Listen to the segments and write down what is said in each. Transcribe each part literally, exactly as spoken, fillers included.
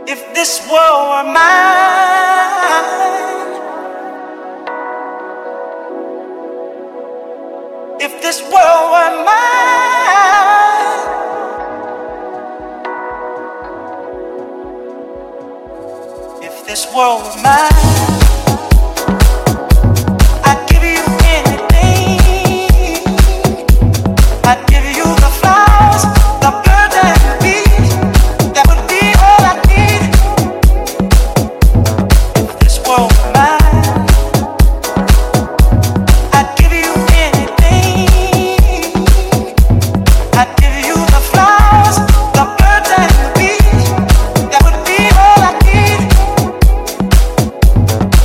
If this world were mine, if this world were mine, if this world were mine, I'd give you anything. I'd give you the flowers, the birds and the bees. That would be all I need. If this world were mine, I'd give you anything. I'd give you the flowers, the birds and the bees. That would be all I need.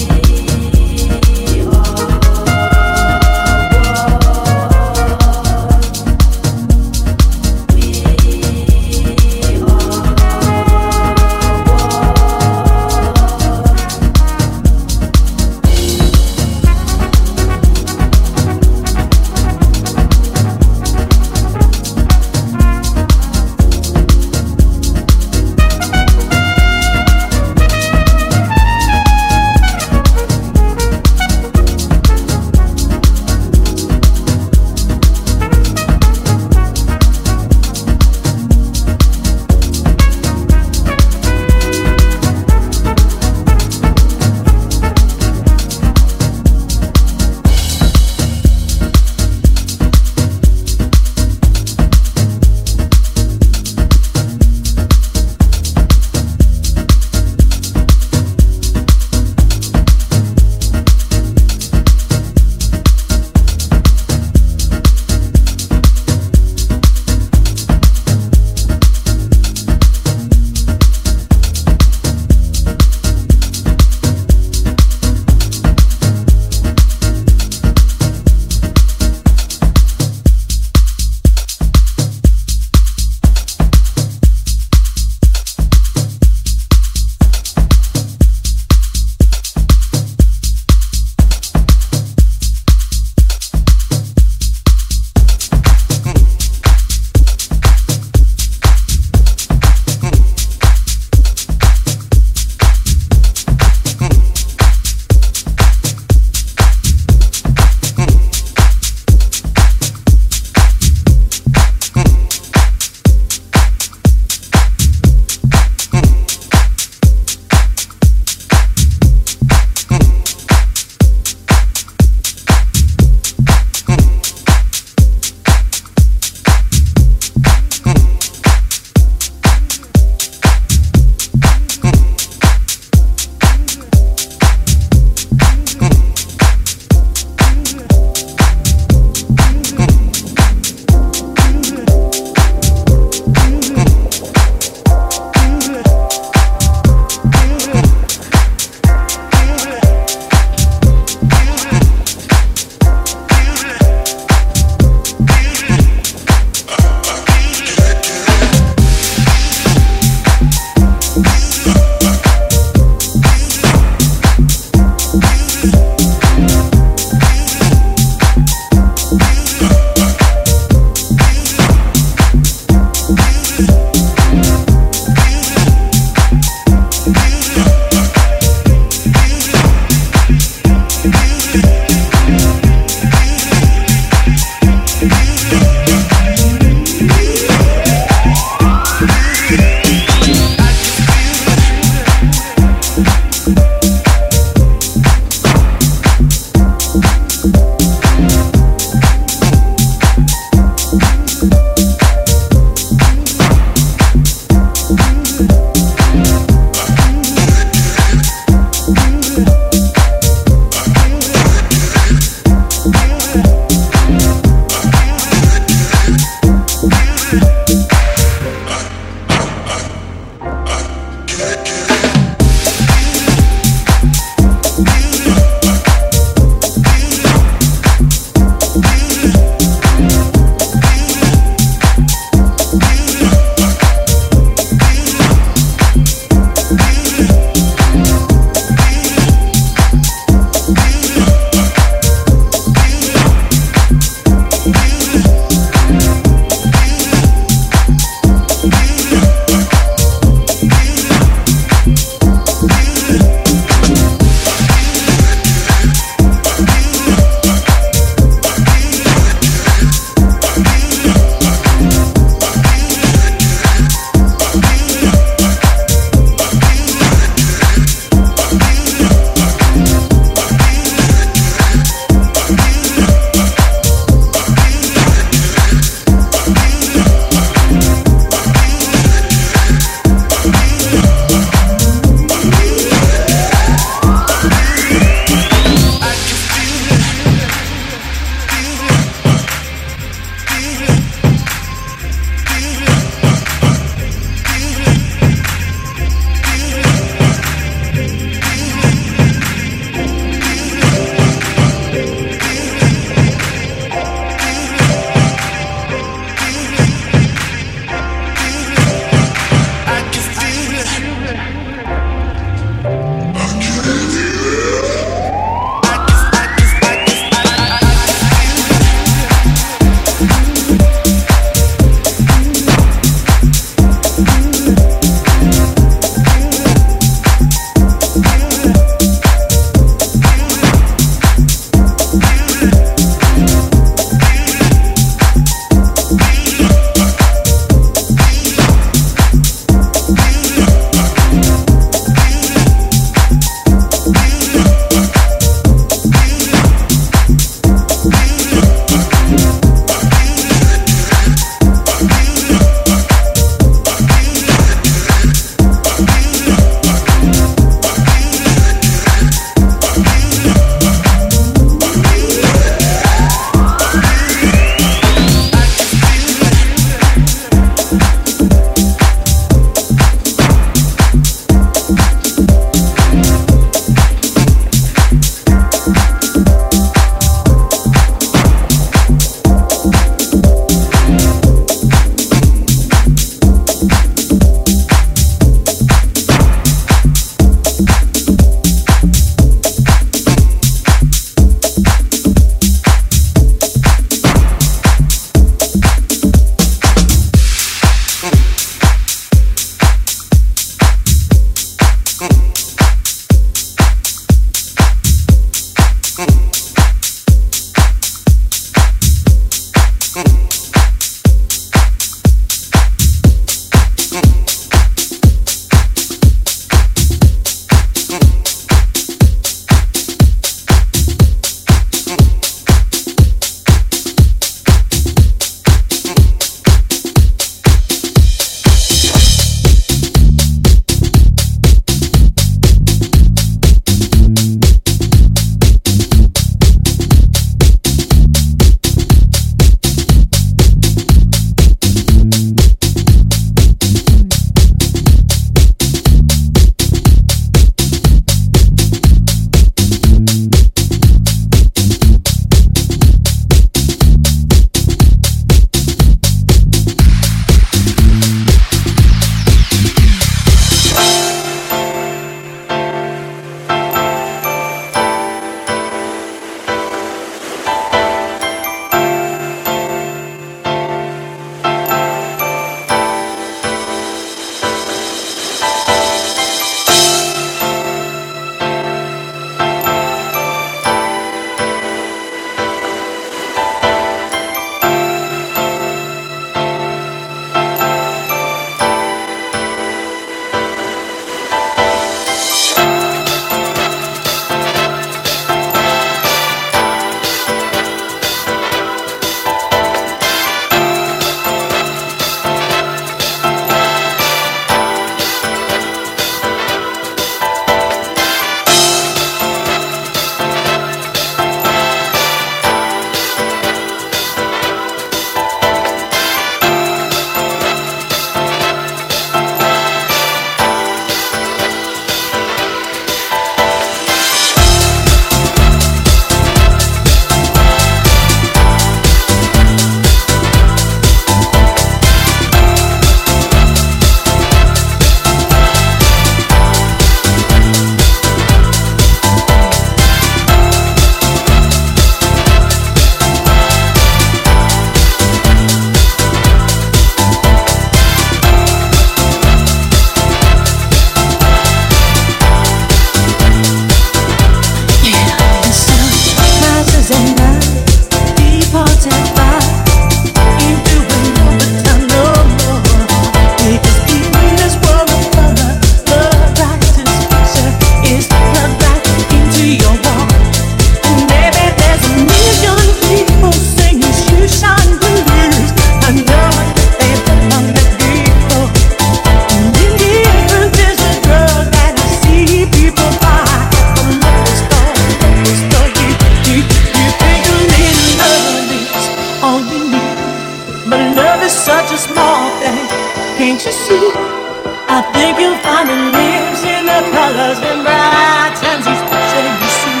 find it lives in the colors and bright times he's pushing you see.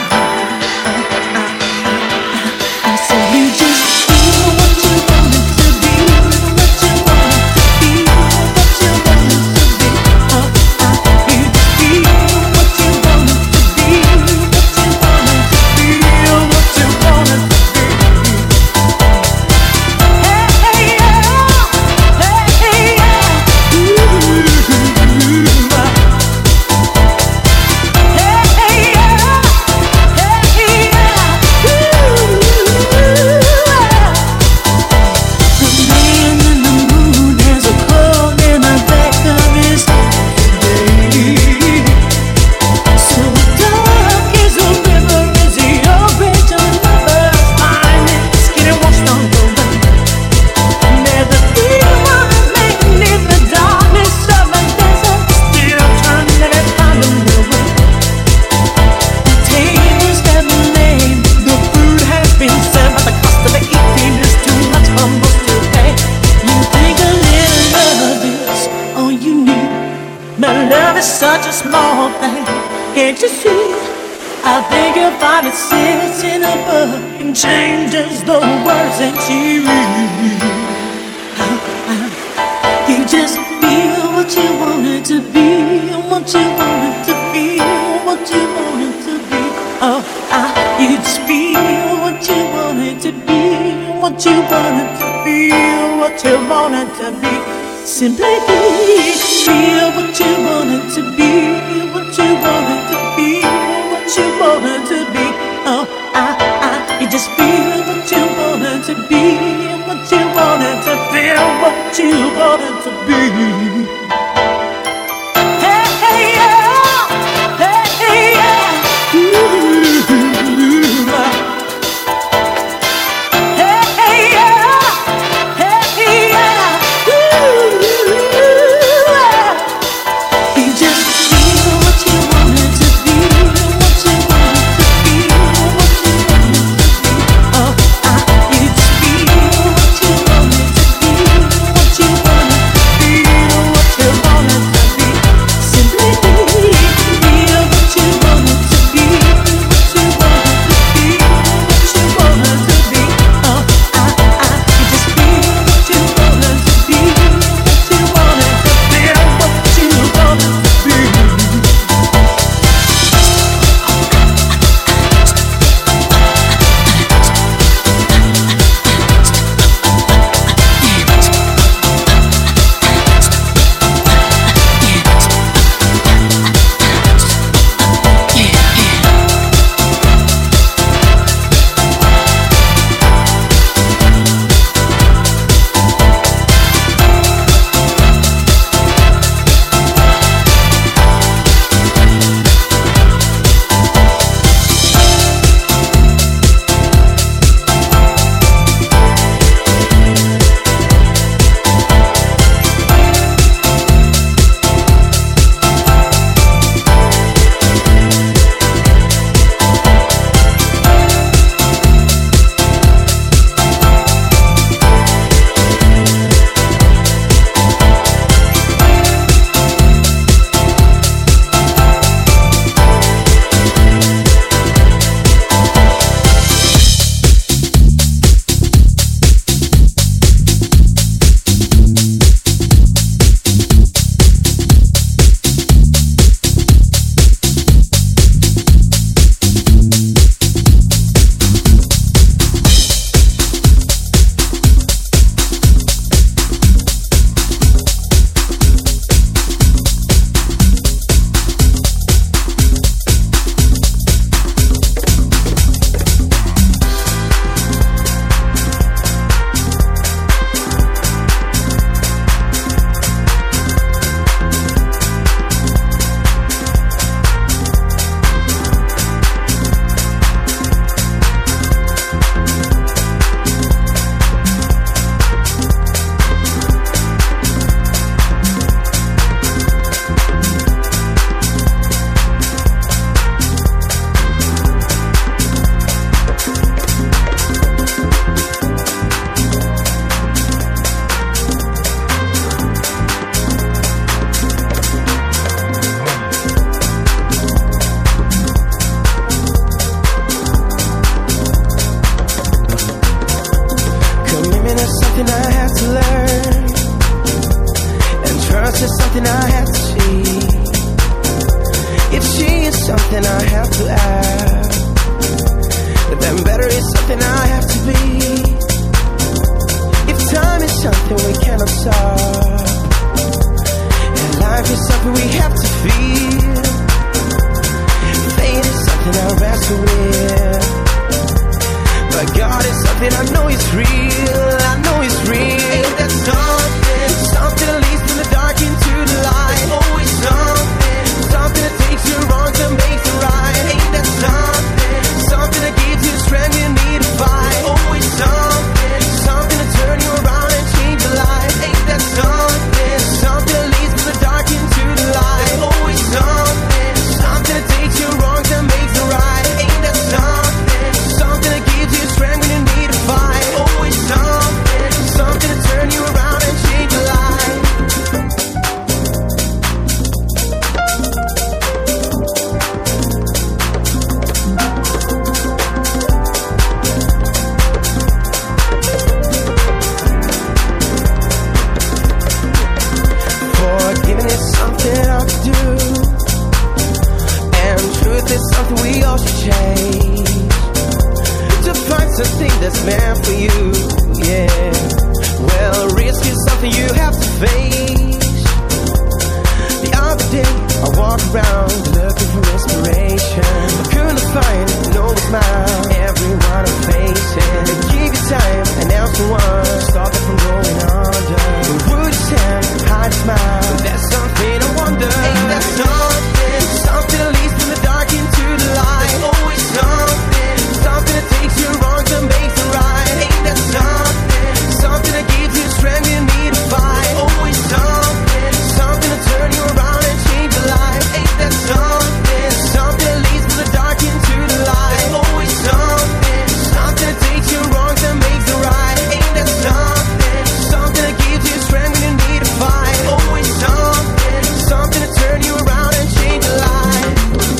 I said you just feel what you want it to be, what you want it to be, what you want it to be. Oh, I, you just feel what you want it to be, what you want it to feel, what you want it to be. Hey, hey, yeah, hey, hey, yeah, ooh, ah. Such a small thing, can't you see? I think you'll find it sits in a book and changes the words that you read. You just feel what you want it to be, what you want it to be, what you want it to be. Oh, I, you just feel what you want it to be, what you want it to be, what you want it to be. Simply feel what you want it to be, what you want it to be, what you want it to be. Oh, I, I, you just feel what you want it to be, what you want it to feel, what you want it to be. Hey, hey, yeah, hey, hey, yeah, ooh, ah. Hey, hey, yeah, hey, hey, yeah, ooh. Feel see. If she is something I have to add, then better is something I have to be. If time is something we cannot solve, and life is something we have to feel, fate is something I wrestle with, but God is something I know is real. I know it's real. Ain't that something? Something that leads from the dark into the light. Always something. Something that takes you wrong to make it right. Ain't that something? Something that gives you strength you need to fight. Always something. Something to turn you around and change your life. Ain't that something? Something that leads from the dark into the light. Always something. Something that takes you wrong to make it right. Ain't that something? Something that gives you strength when you need to fight. Always something. Something to turn you around and change your life. Forgiving is something I have to do, and truth is something we all should change, to find something that's meant for you, yeah. Well, risk is something you have to face. The other day I walked around looking for inspiration, I couldn't find no smile. Everyone I'm facing, they give you time and now someone stop it from going under. Would you stand, hide a smile? That's something I wonder. Ain't that something? Something that leads from the dark into the light. Always something. Something that takes you wrong to make it right. Ain't that something? Something that gives you strength you need to fight. Always something. Something to turn you around and change your life. Ain't that something? Something that leads from the dark into the light. Always something. Something that takes you wrong to make it right. Ain't that something? Something that gives you strength when you need to fight. Always something. Something to turn you around and change your life.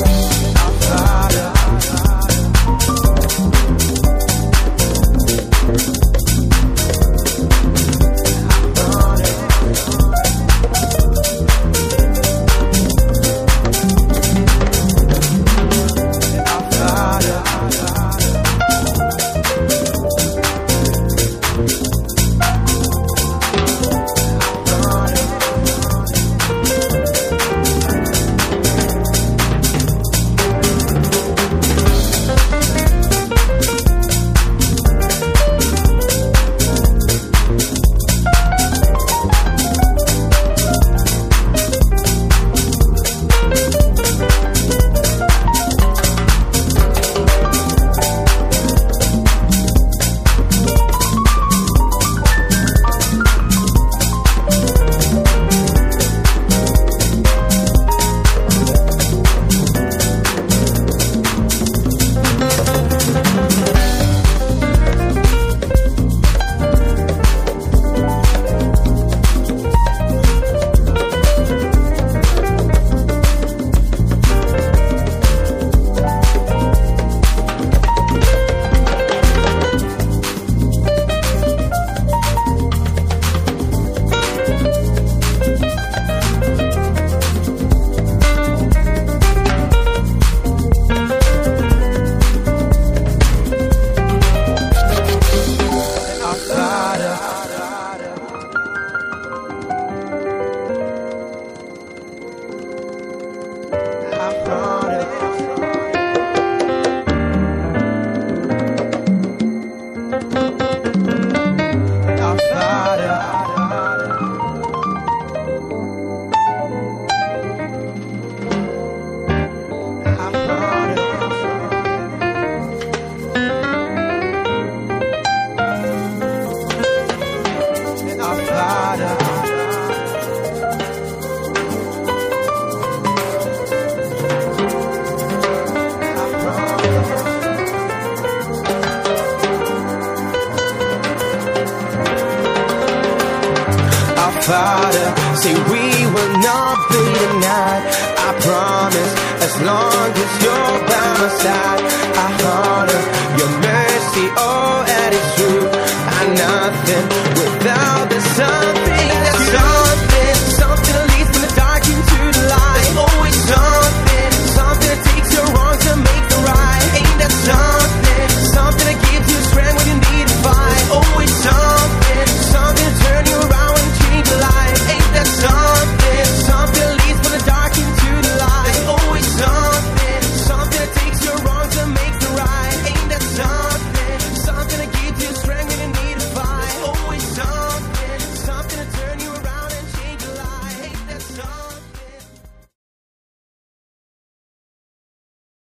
Father, say we will not be denied. I promise, as long as you're by my side. I honor your mercy, oh, and it's true. I'm nothing